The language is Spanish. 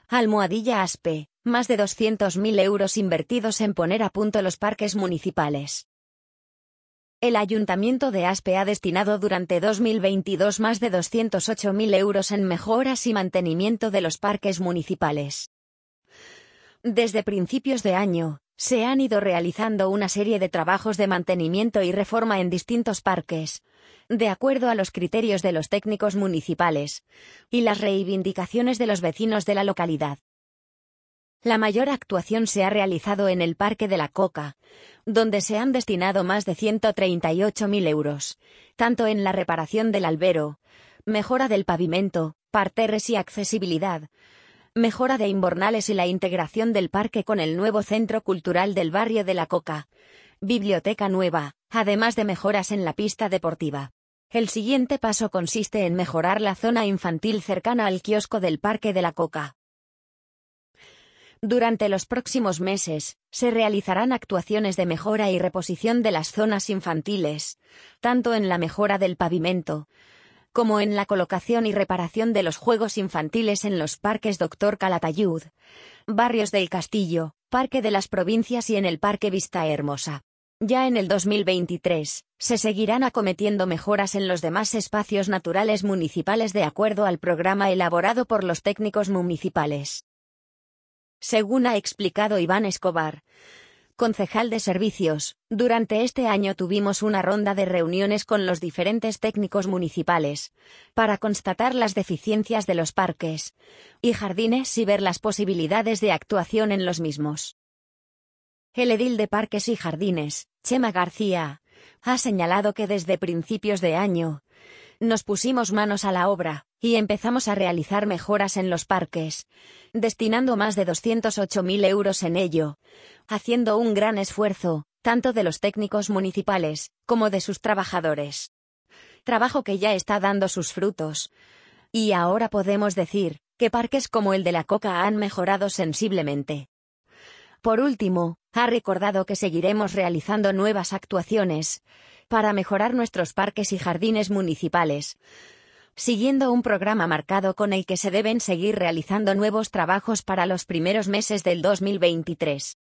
Almohadilla Aspe, más de 200.000 euros invertidos en poner a punto los parques municipales. El Ayuntamiento de Aspe ha destinado durante 2022 más de 208.000 euros en mejoras y mantenimiento de los parques municipales. Desde principios de año, se han ido realizando una serie de trabajos de mantenimiento y reforma en distintos parques, de acuerdo a los criterios de los técnicos municipales y las reivindicaciones de los vecinos de la localidad. La mayor actuación se ha realizado en el Parque de la Coca, donde se han destinado más de 138.000 euros, tanto en la reparación del albero, mejora del pavimento, parterres y accesibilidad, mejora de invernales y la integración del parque con el nuevo centro cultural del barrio de la Coca, biblioteca nueva, además de mejoras en la pista deportiva. El siguiente paso consiste en mejorar la zona infantil cercana al kiosco del Parque de la Coca. Durante los próximos meses, se realizarán actuaciones de mejora y reposición de las zonas infantiles, tanto en la mejora del pavimento, como en la colocación y reparación de los juegos infantiles en los parques Dr. Calatayud, Barrios del Castillo, Parque de las Provincias y en el Parque Vista Hermosa. Ya en el 2023, se seguirán acometiendo mejoras en los demás espacios naturales municipales de acuerdo al programa elaborado por los técnicos municipales. Según ha explicado Iván Escobar, concejal de servicios, durante este año tuvimos una ronda de reuniones con los diferentes técnicos municipales, para constatar las deficiencias de los parques y jardines y ver las posibilidades de actuación en los mismos. El edil de Parques y Jardines, Chema García, ha señalado que desde principios de año, nos pusimos manos a la obra, y empezamos a realizar mejoras en los parques, destinando más de 208.000 euros en ello, haciendo un gran esfuerzo, tanto de los técnicos municipales, como de sus trabajadores. Trabajo que ya está dando sus frutos. Y ahora podemos decir, que parques como el de la Coca han mejorado sensiblemente. Por último, ha recordado que seguiremos realizando nuevas actuaciones, para mejorar nuestros parques y jardines municipales, siguiendo un programa marcado con el que se deben seguir realizando nuevos trabajos para los primeros meses del 2023.